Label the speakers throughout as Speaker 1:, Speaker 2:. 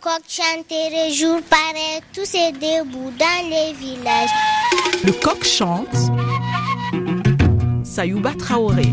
Speaker 1: coq chanterait jour pareil, tous est debout dans les villages.
Speaker 2: Le coq chante. Sayouba Traoré.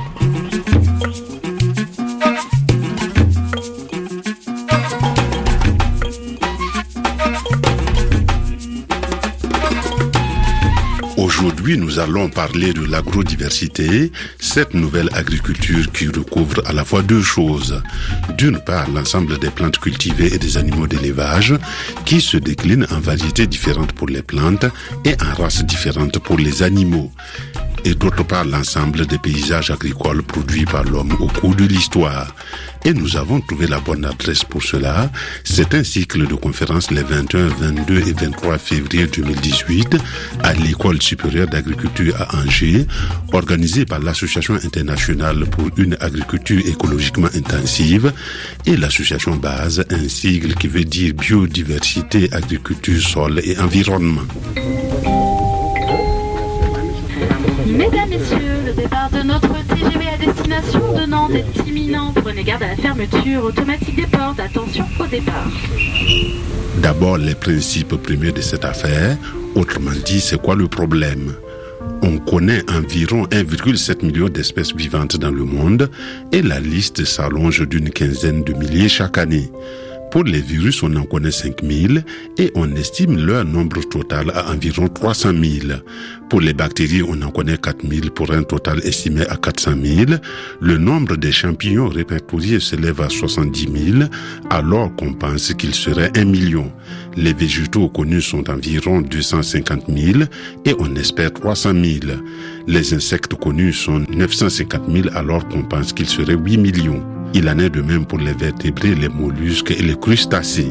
Speaker 3: Aujourd'hui, nous allons parler de l'agrodiversité, cette nouvelle agriculture qui recouvre à la fois deux choses. D'une part, l'ensemble des plantes cultivées et des animaux d'élevage qui se déclinent en variétés différentes pour les plantes et en races différentes pour les animaux. Et d'autre part, l'ensemble des paysages agricoles produits par l'homme au cours de l'histoire. Et nous avons trouvé la bonne adresse pour cela. C'est un cycle de conférences les 21, 22 et 23 février 2018 à l'École supérieure d'agriculture à Angers, organisé par l'Association internationale pour une agriculture écologiquement intensive et l'Association BASE, un sigle qui veut dire biodiversité, agriculture, sol et environnement.
Speaker 4: Mesdames, Messieurs, le départ de notre TGV à destination de Nantes est imminent. Prenez garde à la fermeture automatique des portes. Attention au départ.
Speaker 3: D'abord, les principes premiers de cette affaire. Autrement dit, c'est quoi le problème ? On connaît environ 1,7 million d'espèces vivantes dans le monde et la liste s'allonge d'une quinzaine de milliers chaque année. Pour les virus, on en connaît 5000 et on estime leur nombre total à environ 300 000. Pour les bactéries, on en connaît 4000 pour un total estimé à 400 000. Le nombre des champignons répertoriés s'élève à 70 000 alors qu'on pense qu'il serait 1 million. Les végétaux connus sont environ 250 000 et on espère 300 000. Les insectes connus sont 950 000 alors qu'on pense qu'il serait 8 millions. Il en est de même pour les vertébrés, les mollusques et les crustacés.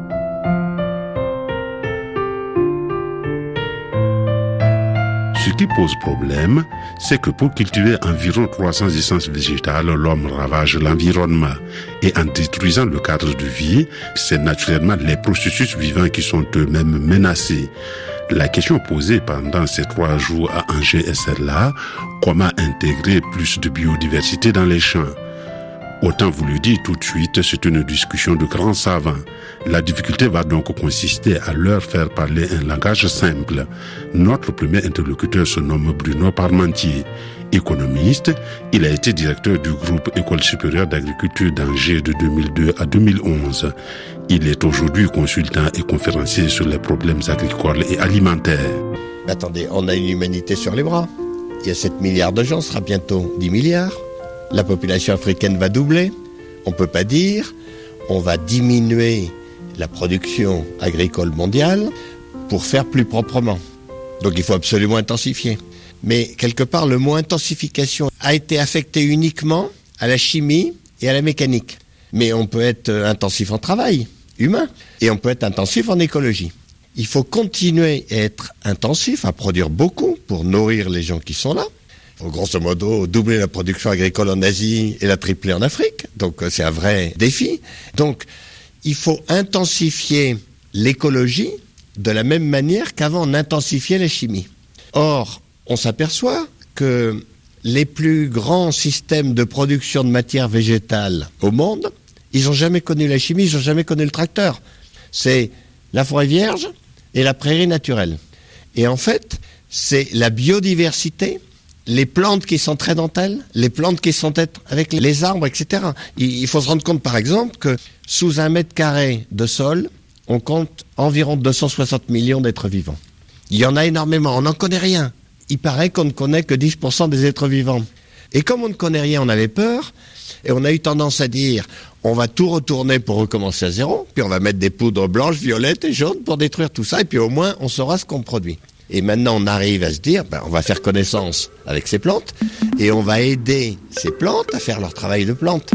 Speaker 3: Ce qui pose problème, c'est que pour cultiver environ 300 essences végétales, l'homme ravage l'environnement. Et en détruisant le cadre de vie, c'est naturellement les processus vivants qui sont eux-mêmes menacés. La question posée pendant ces 3 jours à Angers est celle-là: comment intégrer plus de biodiversité dans les champs ? Autant vous le dire tout de suite, c'est une discussion de grands savants. La difficulté va donc consister à leur faire parler un langage simple. Notre premier interlocuteur se nomme Bruno Parmentier. Économiste, il a été directeur du groupe École supérieure d'agriculture d'Angers de 2002 à 2011. Il est aujourd'hui consultant et conférencier sur les problèmes agricoles et alimentaires.
Speaker 5: Attendez, on a une humanité sur les bras. Il y a 7 milliards de gens, ce sera bientôt 10 milliards. La population africaine va doubler. On ne peut pas dire on va diminuer la production agricole mondiale pour faire plus proprement. Donc il faut absolument intensifier. Mais quelque part, le mot intensification a été affecté uniquement à la chimie et à la mécanique. Mais on peut être intensif en travail humain et on peut être intensif en écologie. Il faut continuer à être intensif, à produire beaucoup pour nourrir les gens qui sont là. Il faut grosso modo doubler la production agricole en Asie et la tripler en Afrique. Donc c'est un vrai défi. Donc il faut intensifier l'écologie de la même manière qu'avant on intensifiait la chimie. Or, on s'aperçoit que les plus grands systèmes de production de matière végétale au monde, ils n'ont jamais connu la chimie, ils n'ont jamais connu le tracteur. C'est la forêt vierge et la prairie naturelle. Et en fait, c'est la biodiversité, les plantes qui sont très dentelles, les plantes qui sont avec les arbres, etc. Il faut se rendre compte, par exemple, que sous 1 mètre carré de sol, on compte environ 260 millions d'êtres vivants. Il y en a énormément, on n'en connaît rien. Il paraît qu'on ne connaît que 10% des êtres vivants. Et comme on ne connaît rien, on avait peur, et on a eu tendance à dire, on va tout retourner pour recommencer à zéro, puis on va mettre des poudres blanches, violettes et jaunes pour détruire tout ça, et puis au moins, on saura ce qu'on produit. Et maintenant, on arrive à se dire, on va faire connaissance avec ces plantes, et on va aider ces plantes à faire leur travail de plantes.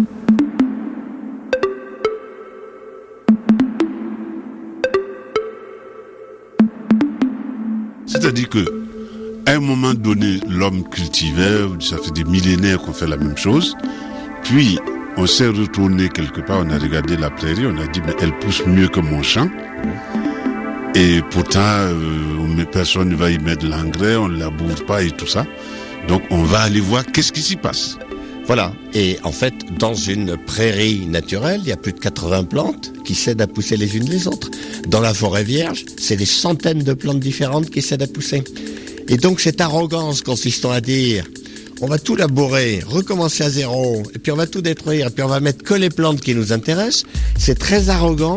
Speaker 3: C'est-à-dire que, à un moment donné, l'homme cultivait, ça fait des millénaires qu'on fait la même chose, puis on s'est retourné quelque part, on a regardé la prairie, on a dit, mais elle pousse mieux que mon champ. Et pourtant, personne ne va y mettre l'engrais, on ne laboure pas et tout ça. Donc on va aller voir qu'est-ce qui s'y passe.
Speaker 5: Voilà. Et en fait, dans une prairie naturelle, il y a plus de 80 plantes qui s'aident à pousser les unes les autres. Dans la forêt vierge, c'est des centaines de plantes différentes qui s'aident à pousser. Et donc cette arrogance consistant à dire on va tout labourer, recommencer à zéro, et puis on va tout détruire, et puis on va mettre que les plantes qui nous intéressent, c'est très arrogant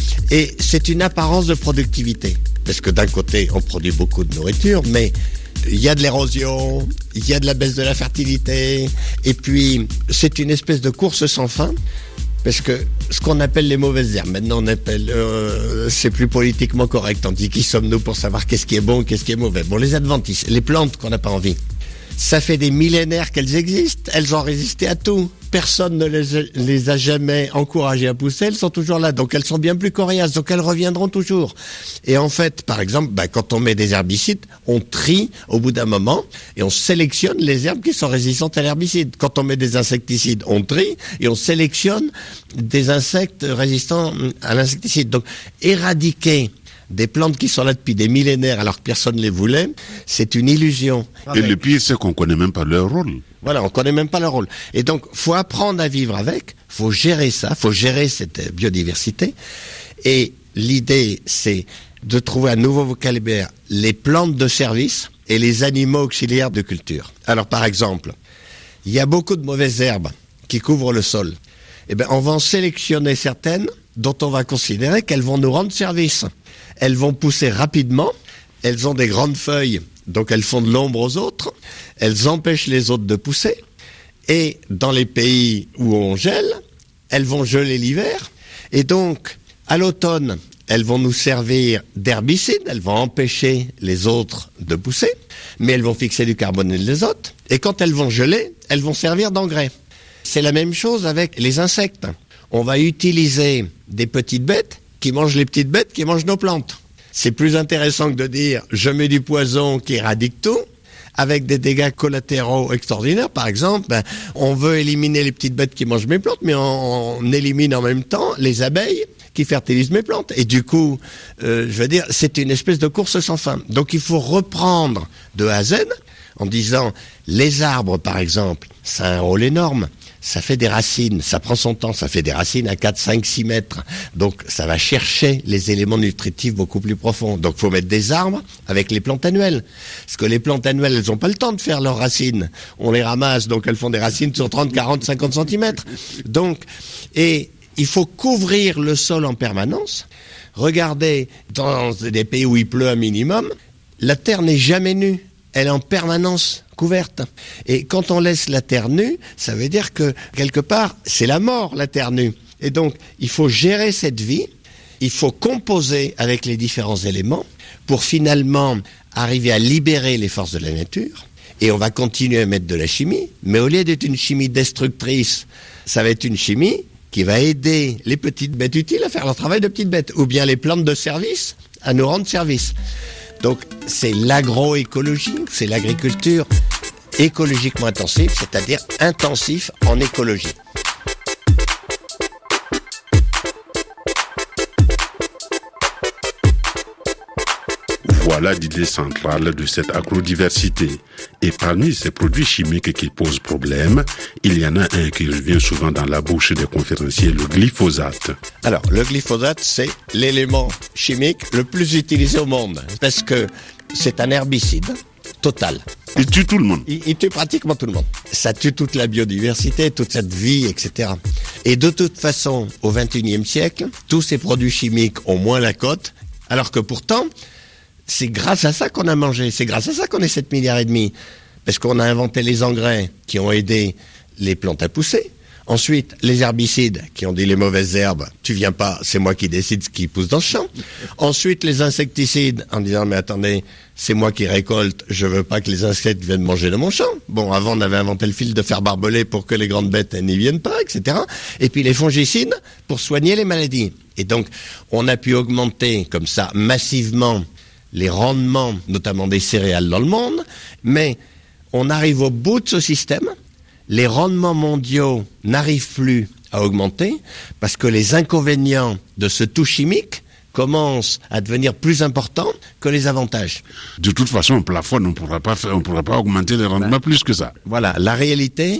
Speaker 5: et c'est une apparence de productivité. Parce que d'un côté, on produit beaucoup de nourriture, mais il y a de l'érosion, il y a de la baisse de la fertilité, et puis c'est une espèce de course sans fin. Parce que ce qu'on appelle les mauvaises herbes, maintenant on appelle, c'est plus politiquement correct. On dit qui sommes-nous pour savoir qu'est-ce qui est bon, qu'est-ce qui est mauvais. Bon, les adventices, les plantes qu'on n'a pas envie. Ça fait des millénaires qu'elles existent, elles ont résisté à tout. Personne ne les a jamais encouragées à pousser, elles sont toujours là. Donc elles sont bien plus coriaces, donc elles reviendront toujours. Et en fait, par exemple, quand on met des herbicides, on trie au bout d'un moment et on sélectionne les herbes qui sont résistantes à l'herbicide. Quand on met des insecticides, on trie et on sélectionne des insectes résistants à l'insecticide. Donc éradiquer des plantes qui sont là depuis des millénaires alors que personne ne les voulait, c'est une illusion.
Speaker 3: Et le pire, c'est qu'on ne connaît même pas leur rôle.
Speaker 5: Voilà, on ne connaît même pas leur rôle. Et donc, faut apprendre à vivre avec, faut gérer ça, faut gérer cette biodiversité. Et l'idée, c'est de trouver un nouveau vocabulaire, les plantes de service et les animaux auxiliaires de culture. Alors, par exemple, il y a beaucoup de mauvaises herbes qui couvrent le sol. Eh bien, on va en sélectionner certaines dont on va considérer qu'elles vont nous rendre service. Elles vont pousser rapidement, elles ont des grandes feuilles, donc elles font de l'ombre aux autres, elles empêchent les autres de pousser, et dans les pays où on gèle, elles vont geler l'hiver, et donc à l'automne, elles vont nous servir d'herbicides, elles vont empêcher les autres de pousser, mais elles vont fixer du carbone et de l'azote, et quand elles vont geler, elles vont servir d'engrais. C'est la même chose avec les insectes. On va utiliser des petites bêtes qui mangent les petites bêtes qui mangent nos plantes. C'est plus intéressant que de dire je mets du poison qui éradique tout, avec des dégâts collatéraux extraordinaires. Par exemple, on veut éliminer les petites bêtes qui mangent mes plantes, mais on élimine en même temps les abeilles qui fertilisent mes plantes. Et du coup, c'est une espèce de course sans fin. Donc il faut reprendre de A à Z en disant les arbres, par exemple, ça a un rôle énorme. Ça fait des racines, ça prend son temps, ça fait des racines à 4, 5, 6 mètres. Donc ça va chercher les éléments nutritifs beaucoup plus profonds. Donc il faut mettre des arbres avec les plantes annuelles. Parce que les plantes annuelles, elles n'ont pas le temps de faire leurs racines. On les ramasse, donc elles font des racines sur 30, 40, 50 centimètres. Donc, et il faut couvrir le sol en permanence. Regardez, dans des pays où il pleut un minimum, la terre n'est jamais nue. Elle est en permanence couverte. Et quand on laisse la terre nue, ça veut dire que, quelque part, c'est la mort, la terre nue. Et donc, il faut gérer cette vie, il faut composer avec les différents éléments pour finalement arriver à libérer les forces de la nature. Et on va continuer à mettre de la chimie, mais au lieu d'être une chimie destructrice, ça va être une chimie qui va aider les petites bêtes utiles à faire leur travail de petites bêtes, ou bien les plantes de service à nous rendre service. Donc, c'est l'agroécologie, c'est l'agriculture écologiquement intensive, c'est-à-dire intensif en écologie.
Speaker 3: Voilà l'idée centrale de cette agrodiversité. Et parmi ces produits chimiques qui posent problème, il y en a un qui revient souvent dans la bouche des conférenciers, le glyphosate.
Speaker 5: Alors, le glyphosate, c'est l'élément chimique le plus utilisé au monde, parce que c'est un herbicide total.
Speaker 3: Il tue tout le monde.
Speaker 5: Il tue pratiquement tout le monde. Ça tue toute la biodiversité, toute cette vie, etc. Et de toute façon, au XXIe siècle, tous ces produits chimiques ont moins la cote, alors que pourtant, c'est grâce à ça qu'on a mangé, c'est grâce à ça qu'on est 7,5 milliards. Parce qu'on a inventé les engrais qui ont aidé les plantes à pousser. Ensuite, les herbicides qui ont dit les mauvaises herbes, tu viens pas, c'est moi qui décide ce qui pousse dans ce champ. Ensuite, les insecticides en disant mais attendez, c'est moi qui récolte, je veux pas que les insectes viennent manger dans mon champ. Bon, avant on avait inventé le fil de fer barbelé pour que les grandes bêtes n'y viennent pas, etc. Et puis les fongicides pour soigner les maladies. Et donc, on a pu augmenter comme ça massivement les rendements, notamment des céréales dans le monde, mais on arrive au bout de ce système, les rendements mondiaux n'arrivent plus à augmenter parce que les inconvénients de ce tout chimique commencent à devenir plus importants que les avantages.
Speaker 3: De toute façon, on plafonne, on ne pourra pas augmenter les rendements plus que ça.
Speaker 5: Voilà, la réalité,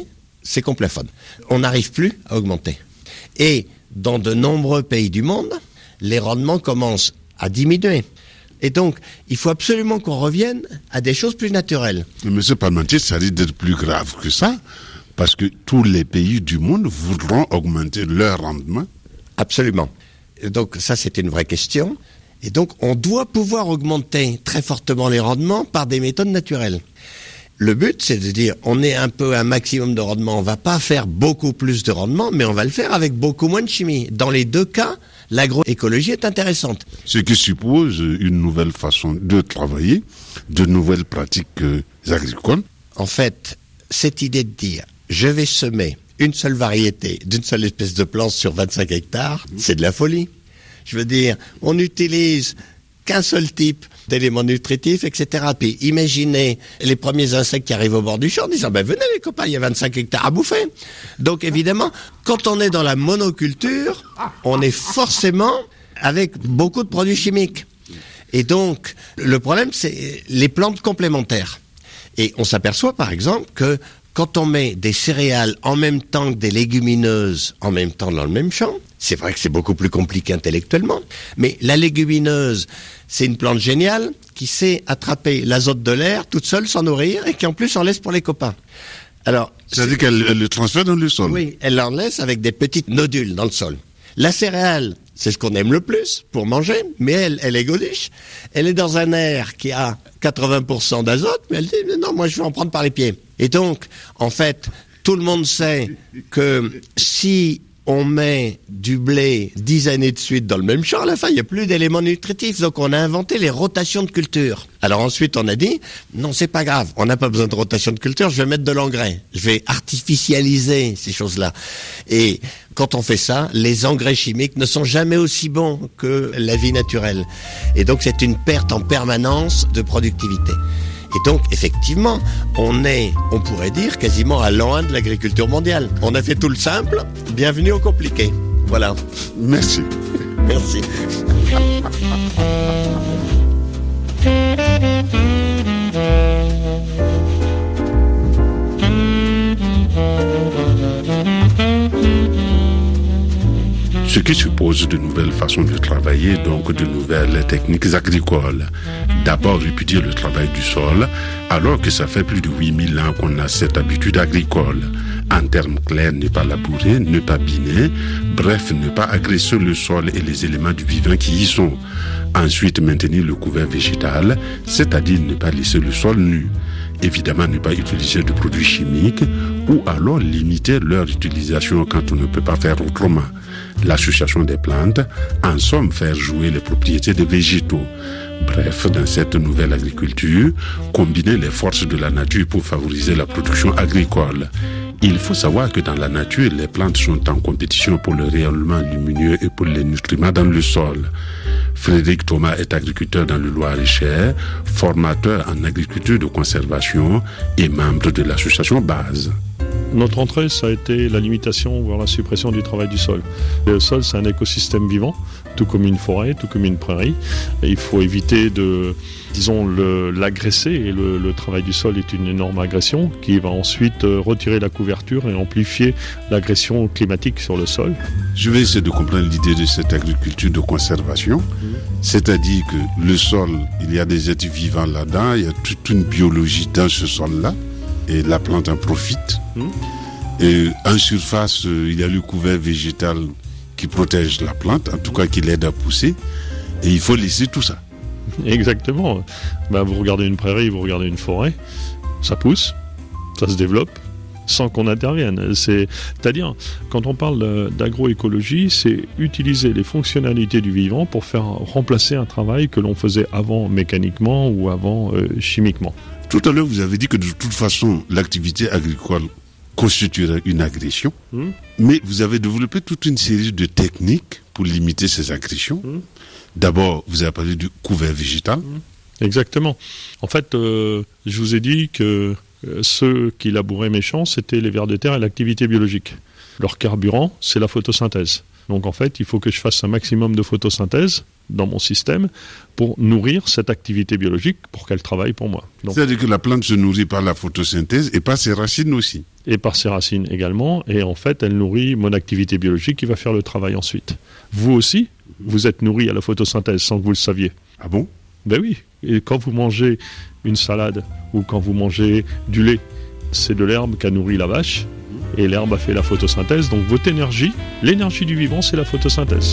Speaker 5: c'est qu'on plafonne. On n'arrive plus à augmenter. Et dans de nombreux pays du monde, les rendements commencent à diminuer. Et donc, il faut absolument qu'on revienne à des choses plus naturelles.
Speaker 3: Mais M. Parmentier, ça risque d'être plus grave que ça, parce que tous les pays du monde voudront augmenter leur rendement.
Speaker 5: Absolument. Et donc, ça, c'est une vraie question. Et donc, on doit pouvoir augmenter très fortement les rendements par des méthodes naturelles. Le but, c'est de dire, on est un peu un maximum de rendement. On va pas faire beaucoup plus de rendement, mais on va le faire avec beaucoup moins de chimie. Dans les deux cas, l'agroécologie est intéressante.
Speaker 3: Ce qui suppose une nouvelle façon de travailler, de nouvelles pratiques agricoles.
Speaker 5: En fait, cette idée de dire, je vais semer une seule variété d'une seule espèce de plante sur 25 hectares, c'est de la folie. Je veux dire, on n'utilise qu'un seul type d'éléments nutritifs, etc. Puis imaginez les premiers insectes qui arrivent au bord du champ en disant, venez les copains, il y a 25 hectares à bouffer. Donc évidemment, quand on est dans la monoculture, on est forcément avec beaucoup de produits chimiques. Et donc, le problème, c'est les plantes complémentaires. Et on s'aperçoit par exemple que quand on met des céréales en même temps que des légumineuses en même temps dans le même champ, c'est vrai que c'est beaucoup plus compliqué intellectuellement, mais la légumineuse, c'est une plante géniale qui sait attraper l'azote de l'air toute seule sans nourrir et qui en plus en laisse pour les copains. Alors,
Speaker 3: c'est-à-dire qu'elle le transfère dans le sol.
Speaker 5: Oui, elle en laisse avec des petites nodules dans le sol. La céréale, c'est ce qu'on aime le plus pour manger, mais elle est gaudiche. Elle est dans un air qui a 80% d'azote, mais elle dit non, moi je vais en prendre par les pieds. Et donc, en fait, tout le monde sait que si on met du blé 10 années de suite dans le même champ, à la fin, il n'y a plus d'éléments nutritifs. Donc, on a inventé les rotations de culture. Alors ensuite, on a dit, non, c'est pas grave, on n'a pas besoin de rotation de culture, je vais mettre de l'engrais. Je vais artificialiser ces choses-là. Et quand on fait ça, les engrais chimiques ne sont jamais aussi bons que la vie naturelle. Et donc, c'est une perte en permanence de productivité. Et donc, effectivement, on pourrait dire, quasiment à l'an 1 de l'agriculture mondiale. On a fait tout le simple, bienvenue au compliqué. Voilà.
Speaker 3: Merci.
Speaker 5: Merci.
Speaker 3: Ce qui suppose de nouvelles façons de travailler, donc de nouvelles techniques agricoles. D'abord, répudier le travail du sol, alors que ça fait plus de 8000 ans qu'on a cette habitude agricole. En termes clairs, ne pas labourer, ne pas biner, bref, ne pas agresser le sol et les éléments du vivant qui y sont. Ensuite, maintenir le couvert végétal, c'est-à-dire ne pas laisser le sol nu. Évidemment, ne pas utiliser de produits chimiques ou alors limiter leur utilisation quand on ne peut pas faire autrement. L'association des plantes, en somme, faire jouer les propriétés des végétaux. Bref, dans cette nouvelle agriculture, combiner les forces de la nature pour favoriser la production agricole. Il faut savoir que dans la nature, les plantes sont en compétition pour le rayonnement lumineux et pour les nutriments dans le sol. Frédéric Thomas est agriculteur dans le Loir-et-Cher, formateur en agriculture de conservation et membre de l'association BASE.
Speaker 6: Notre entrée, ça a été la limitation, voire la suppression du travail du sol. Le sol, c'est un écosystème vivant, tout comme une forêt, tout comme une prairie. Et il faut éviter de, l'agresser. Et le travail du sol est une énorme agression qui va ensuite retirer la couverture et amplifier l'agression climatique sur le sol.
Speaker 3: Je vais essayer de comprendre l'idée de cette agriculture de conservation. C'est-à-dire que le sol, il y a des êtres vivants là-dedans, il y a toute une biologie dans ce sol-là. Et la plante en profite. Et en surface, il y a le couvert végétal qui protège la plante, en tout cas qui l'aide à pousser. Et il faut laisser tout ça.
Speaker 6: Exactement. Vous regardez une prairie, vous regardez une forêt, ça pousse, ça se développe, sans qu'on intervienne. C'est-à-dire, quand on parle d'agroécologie, c'est utiliser les fonctionnalités du vivant pour faire remplacer un travail que l'on faisait avant mécaniquement ou avant chimiquement.
Speaker 3: Tout à l'heure, vous avez dit que de toute façon, l'activité agricole constituerait une agression, mais vous avez développé toute une série de techniques pour limiter ces agressions. D'abord, vous avez parlé du couvert végétal.
Speaker 6: Exactement. En fait, je vous ai dit que ceux qui labouraient mes champs, c'était les vers de terre et l'activité biologique. Leur carburant, c'est la photosynthèse. Donc en fait, il faut que je fasse un maximum de photosynthèse dans mon système pour nourrir cette activité biologique pour qu'elle travaille pour moi. Donc,
Speaker 3: c'est-à-dire que la plante se nourrit par la photosynthèse et par ses racines aussi.
Speaker 6: Et par ses racines également. Et en fait, elle nourrit mon activité biologique qui va faire le travail ensuite. Vous aussi, vous êtes nourri à la photosynthèse sans que vous le saviez.
Speaker 3: Ah bon ?
Speaker 6: Ben oui. Et quand vous mangez une salade ou quand vous mangez du lait, c'est de l'herbe qu'a nourri la vache. Et l'herbe a fait la photosynthèse. Donc votre énergie, l'énergie du vivant, c'est la photosynthèse.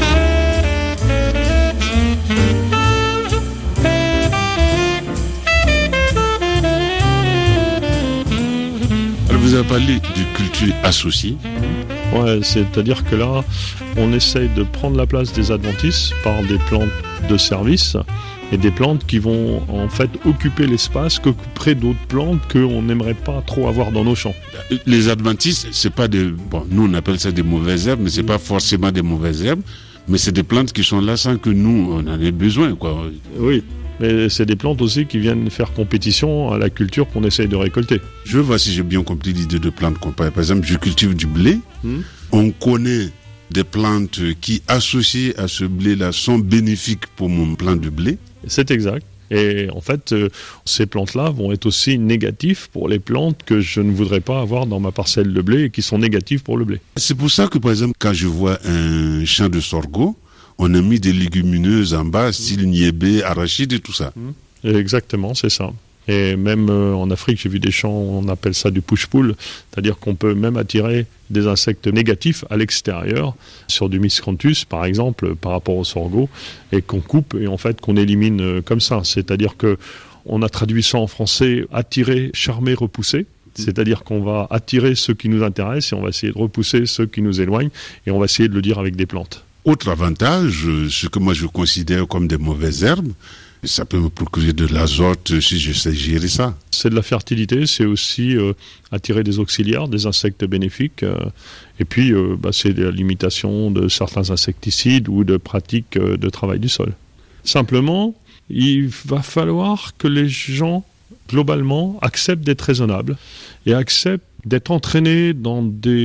Speaker 3: Alors vous avez parlé de culture associée.
Speaker 6: Ouais, c'est-à-dire que là, on essaye de prendre la place des adventices par des plantes de service et des plantes qui vont en fait occuper l'espace qu'occuperaient d'autres plantes qu'on n'aimerait pas trop avoir dans nos champs.
Speaker 3: Les adventices, c'est pas des... Bon, nous on appelle ça des mauvaises herbes, mais c'est pas forcément des mauvaises herbes, mais c'est des plantes qui sont là sans que nous, on en ait besoin, quoi.
Speaker 6: Oui, mais c'est des plantes aussi qui viennent faire compétition à la culture qu'on essaye de récolter.
Speaker 3: Je vois si j'ai bien compris l'idée de plantes qu'on parle. Par exemple, je cultive du blé, on connaît des plantes qui, associées à ce blé-là, sont bénéfiques pour mon plant de blé.
Speaker 6: C'est exact. Et en fait, ces plantes-là vont être aussi négatives pour les plantes que je ne voudrais pas avoir dans ma parcelle de blé et qui sont négatives pour le blé.
Speaker 3: C'est pour ça que, par exemple, quand je vois un champ de sorgho, on a mis des légumineuses en bas, style niébé, arachide et tout ça.
Speaker 6: Exactement, c'est ça. Et même en Afrique, j'ai vu des champs, on appelle ça du push-pull, c'est-à-dire qu'on peut même attirer des insectes négatifs à l'extérieur, sur du miscanthus par exemple, par rapport au sorgho, et qu'on coupe et en fait qu'on élimine comme ça. C'est-à-dire que on a traduit ça en français, attirer, charmer, repousser. C'est-à-dire qu'on va attirer ceux qui nous intéressent et on va essayer de repousser ceux qui nous éloignent et on va essayer de le dire avec des plantes.
Speaker 3: Autre avantage, ce que moi je considère comme des mauvaises herbes, ça peut me procurer de l'azote si je sais gérer ça.
Speaker 6: C'est de la fertilité, c'est aussi attirer des auxiliaires, des insectes bénéfiques. Et puis, c'est la limitation de certains insecticides ou de pratiques de travail du sol. Simplement, il va falloir que les gens, globalement, acceptent d'être raisonnables et acceptent d'être entraînés dans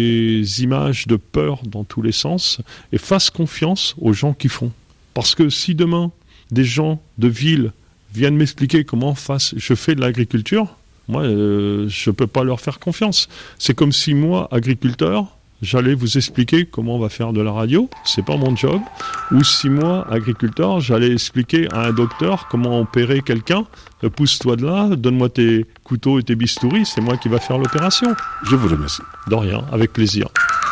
Speaker 6: des images de peur dans tous les sens et fassent confiance aux gens qui font. Parce que si demain, des gens de ville viennent m'expliquer comment je fais de l'agriculture, moi, je ne peux pas leur faire confiance. C'est comme si moi, agriculteur, j'allais vous expliquer comment on va faire de la radio, c'est pas mon job. Ou si moi, agriculteur, j'allais expliquer à un docteur comment opérer quelqu'un, pousse-toi de là, donne-moi tes couteaux et tes bistouris, c'est moi qui va faire l'opération.
Speaker 3: Je vous remercie.
Speaker 6: De rien, avec plaisir.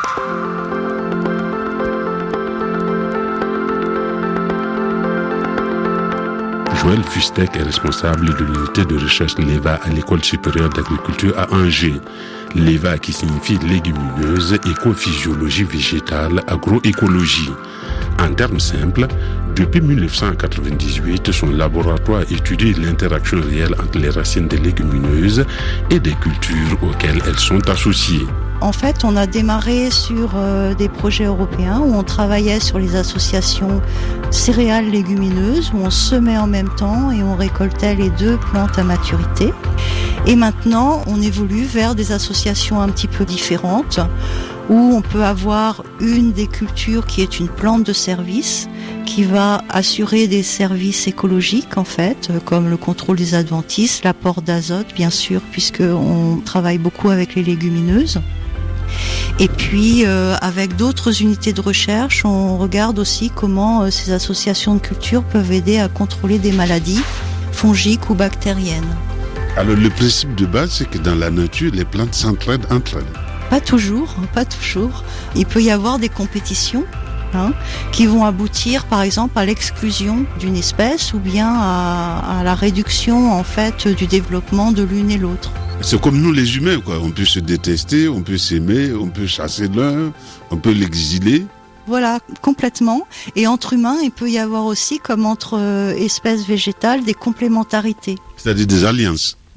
Speaker 3: Joël Fustek est responsable de l'unité de recherche l'EVA à l'École supérieure d'agriculture à Angers. L'EVA qui signifie légumineuse, écophysiologie végétale, agroécologie. En termes simples, depuis 1998, son laboratoire étudie l'interaction réelle entre les racines des légumineuses et des cultures auxquelles elles sont associées.
Speaker 7: En fait, on a démarré sur des projets européens où on travaillait sur les associations céréales légumineuses, où on semait en même temps et on récoltait les deux plantes à maturité. Et maintenant, on évolue vers des associations un petit peu différentes, où on peut avoir une des cultures qui est une plante de service, qui va assurer des services écologiques en fait, comme le contrôle des adventices, l'apport d'azote bien sûr, puisqu'on travaille beaucoup avec les légumineuses. Et puis, avec d'autres unités de recherche, on regarde aussi comment ces associations de cultures peuvent aider à contrôler des maladies fongiques ou bactériennes.
Speaker 3: Alors, le principe de base, c'est que dans la nature, les plantes s'entraident entre elles.
Speaker 7: Pas toujours, pas toujours. Il peut y avoir des compétitions qui vont aboutir, par exemple, à l'exclusion d'une espèce ou bien à la réduction, en fait, du développement de l'une et l'autre.
Speaker 3: C'est comme nous les humains, quoi. On peut se détester, on peut s'aimer, on peut chasser l'un, on peut l'exiler.
Speaker 7: Voilà, complètement. Et entre humains, il peut y avoir aussi, comme entre espèces végétales, des complémentarités.
Speaker 3: C'est-à-dire des alliances.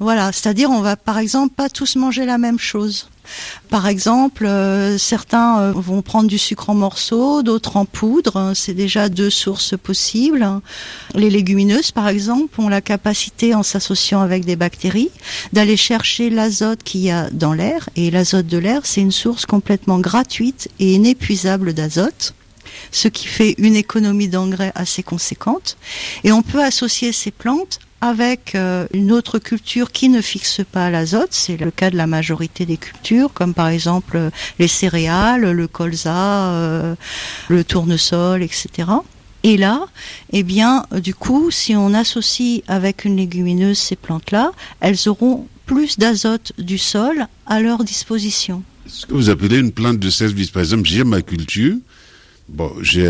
Speaker 7: Voilà, c'est-à-dire on va par exemple pas tous manger la même chose. Par exemple, certains vont prendre du sucre en morceaux, d'autres en poudre. C'est déjà 2 sources possibles. Les légumineuses, par exemple, ont la capacité, en s'associant avec des bactéries, d'aller chercher l'azote qu'il y a dans l'air. Et l'azote de l'air, c'est une source complètement gratuite et inépuisable d'azote, ce qui fait une économie d'engrais assez conséquente. Et on peut associer ces plantes avec une autre culture qui ne fixe pas l'azote. C'est le cas de la majorité des cultures, comme par exemple les céréales, le colza, le tournesol, etc. Et là, eh bien, du coup, si on associe avec une légumineuse ces plantes-là, elles auront plus d'azote du sol à leur disposition.
Speaker 3: Ce que vous appelez une plante de service, par exemple, j'ai ma culture. Bon,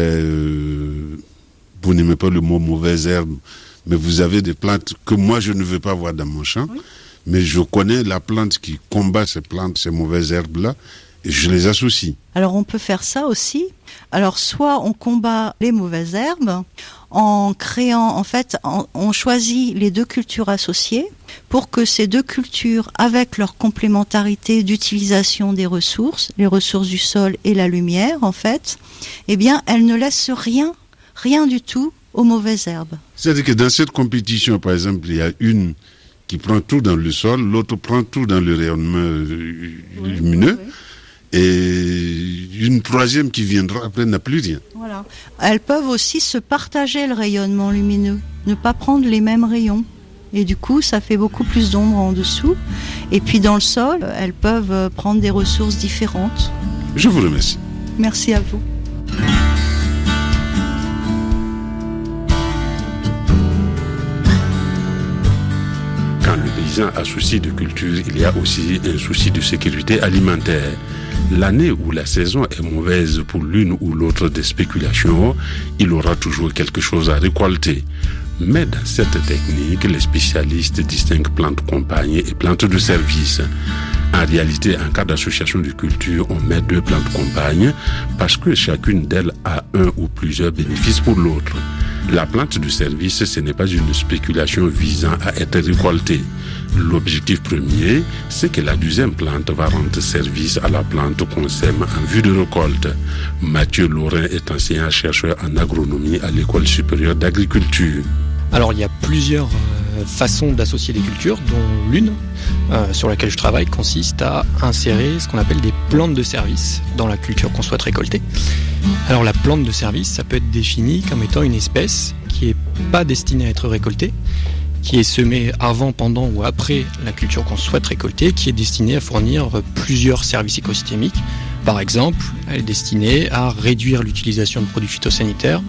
Speaker 3: vous n'aimez pas le mot mauvaise herbe, mais vous avez des plantes que moi je ne veux pas voir dans mon champ, oui. Mais je connais la plante qui combat ces plantes, ces mauvaises herbes-là, et je les associe.
Speaker 7: Alors on peut faire ça aussi. Alors soit on combat les mauvaises herbes en créant, en fait, on choisit les 2 cultures associées pour que ces 2 cultures, avec leur complémentarité d'utilisation des ressources, les ressources du sol et la lumière, en fait, eh bien elles ne laissent rien du tout aux mauvaises herbes.
Speaker 3: C'est-à-dire que dans cette compétition, par exemple, il y a une qui prend tout dans le sol, l'autre prend tout dans le rayonnement lumineux, oui. Et une troisième qui viendra après n'a plus rien.
Speaker 7: Voilà. Elles peuvent aussi se partager le rayonnement lumineux, ne pas prendre les mêmes rayons. Et du coup, ça fait beaucoup plus d'ombre en dessous. Et puis dans le sol, elles peuvent prendre des ressources différentes.
Speaker 3: Je vous remercie.
Speaker 7: Merci à vous.
Speaker 3: Quand le paysan a souci de culture, il y a aussi un souci de sécurité alimentaire. L'année où la saison est mauvaise pour l'une ou l'autre des spéculations, il aura toujours quelque chose à récolter. Mais dans cette technique, les spécialistes distinguent plantes compagnes et plantes de service. En réalité, en cas d'association de culture, on met 2 plantes compagnes parce que chacune d'elles a un ou plusieurs bénéfices pour l'autre. La plante de service, ce n'est pas une spéculation visant à être récoltée. L'objectif premier, c'est que la deuxième plante va rendre service à la plante qu'on sème en vue de récolte. Mathieu Laurin est enseignant-chercheur en agronomie à l'École supérieure d'agriculture.
Speaker 8: Alors il y a plusieurs façons d'associer les cultures, dont l'une sur laquelle je travaille consiste à insérer ce qu'on appelle des plantes de service dans la culture qu'on souhaite récolter. Alors la plante de service, ça peut être défini comme étant une espèce qui n'est pas destinée à être récoltée, qui est semée avant, pendant ou après la culture qu'on souhaite récolter, qui est destinée à fournir plusieurs services écosystémiques. Par exemple, elle est destinée à réduire l'utilisation de produits phytosanitaires,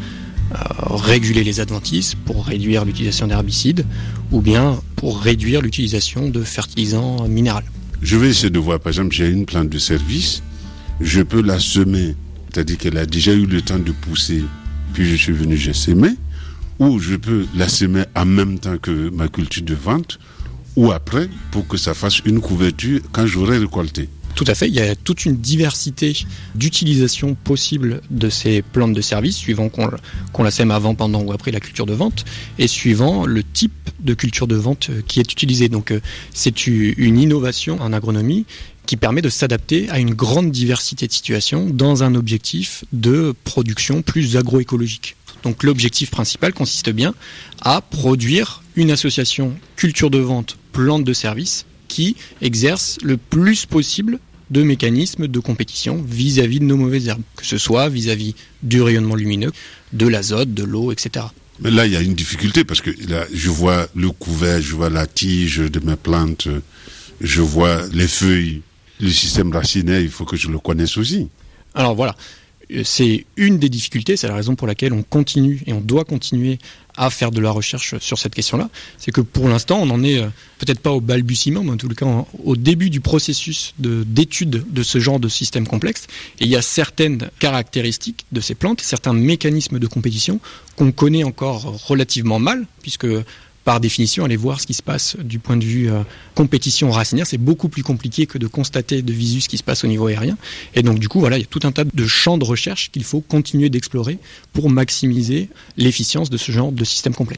Speaker 8: réguler les adventices pour réduire l'utilisation d'herbicides ou bien pour réduire l'utilisation de fertilisants minéraux.
Speaker 3: Je vais essayer de voir, par exemple, j'ai une plante de service, je peux la semer, c'est-à-dire qu'elle a déjà eu le temps de pousser, puis je suis venu, j'ai semé, ou je peux la semer en même temps que ma culture de vente, ou après, pour que ça fasse une couverture quand j'aurai récolté.
Speaker 8: Tout à fait, il y a toute une diversité d'utilisation possible de ces plantes de service, suivant qu'on la sème avant, pendant ou après la culture de vente, et suivant le type de culture de vente qui est utilisée. Donc c'est une innovation en agronomie qui permet de s'adapter à une grande diversité de situations dans un objectif de production plus agroécologique. Donc l'objectif principal consiste bien à produire une association culture de vente, plante de service, qui exerce le plus possible de mécanismes de compétition vis-à-vis de nos mauvaises herbes, que ce soit vis-à-vis du rayonnement lumineux, de l'azote, de l'eau, etc.
Speaker 3: Mais là, il y a une difficulté parce que là, je vois le couvert, je vois la tige de mes plantes, je vois les feuilles, le système racinaire, il faut que je le connaisse aussi.
Speaker 8: Alors voilà, c'est une des difficultés, c'est la raison pour laquelle on continue et on doit continuer à faire de la recherche sur cette question-là. C'est que pour l'instant, on en est peut-être pas au balbutiement, mais en tout cas au début du processus d'étude de ce genre de système complexe. Et il y a certaines caractéristiques de ces plantes, certains mécanismes de compétition qu'on connaît encore relativement mal, puisque par définition, aller voir ce qui se passe du point de vue compétition racinaire, c'est beaucoup plus compliqué que de constater de visu ce qui se passe au niveau aérien. Et donc du coup, voilà, il y a tout un tas de champs de recherche qu'il faut continuer d'explorer pour maximiser l'efficience de ce genre de système complexe.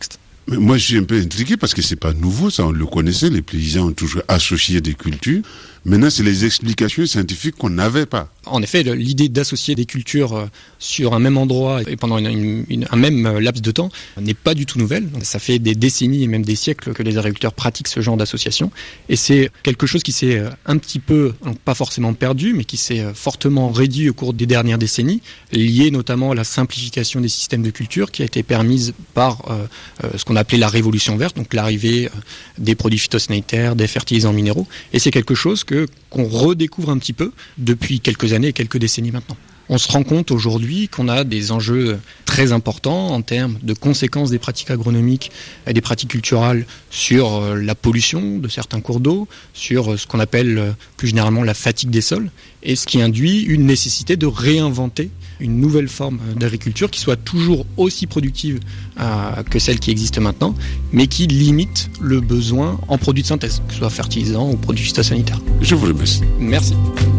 Speaker 3: Mais moi, je suis un peu intrigué parce que c'est pas nouveau, ça, on le connaissait, les paysans ont toujours associé des cultures. Maintenant, c'est les explications scientifiques qu'on n'avait pas.
Speaker 8: En effet, l'idée d'associer des cultures sur un même endroit et pendant un même laps de temps n'est pas du tout nouvelle. Ça fait des décennies et même des siècles que les agriculteurs pratiquent ce genre d'association. Et c'est quelque chose qui s'est un petit peu, pas forcément perdu, mais qui s'est fortement réduit au cours des dernières décennies, lié notamment à la simplification des systèmes de culture qui a été permise par ce qu'on appelait la révolution verte, donc l'arrivée des produits phytosanitaires, des fertilisants minéraux. Et c'est quelque chose qu'on redécouvre un petit peu depuis quelques années et quelques décennies maintenant. On se rend compte aujourd'hui qu'on a des enjeux très importants en termes de conséquences des pratiques agronomiques et des pratiques culturales sur la pollution de certains cours d'eau, sur ce qu'on appelle plus généralement la fatigue des sols, et ce qui induit une nécessité de réinventer une nouvelle forme d'agriculture qui soit toujours aussi productive que celle qui existe maintenant, mais qui limite le besoin en produits de synthèse, que ce soit fertilisants ou produits phytosanitaires.
Speaker 3: Je vous remercie.
Speaker 8: Merci.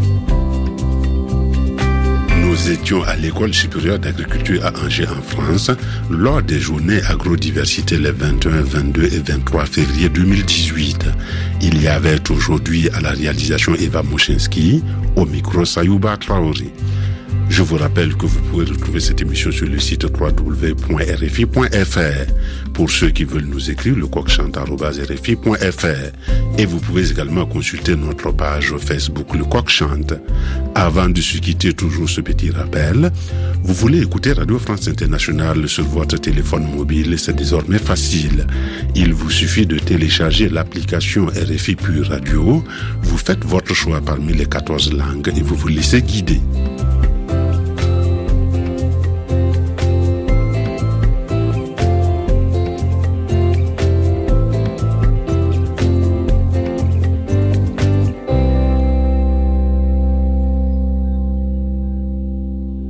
Speaker 3: Nous étions à l'École supérieure d'agriculture à Angers en France lors des journées agrodiversité les 21, 22 et 23 février 2018. Il y avait aujourd'hui à la réalisation Eva Mouchinski, au micro Sayouba Traoré. Je vous rappelle que vous pouvez retrouver cette émission sur le site www.rfi.fr. Pour ceux qui veulent nous écrire, lecoqchante@rfi.fr. Et vous pouvez également consulter notre page Facebook Le Coq Chante. Avant de se quitter, toujours ce petit rappel. Vous voulez écouter Radio France Internationale sur votre téléphone mobile, c'est désormais facile. Il vous suffit de télécharger l'application RFI Pure Radio. Vous faites votre choix parmi les 14 langues et vous vous laissez guider.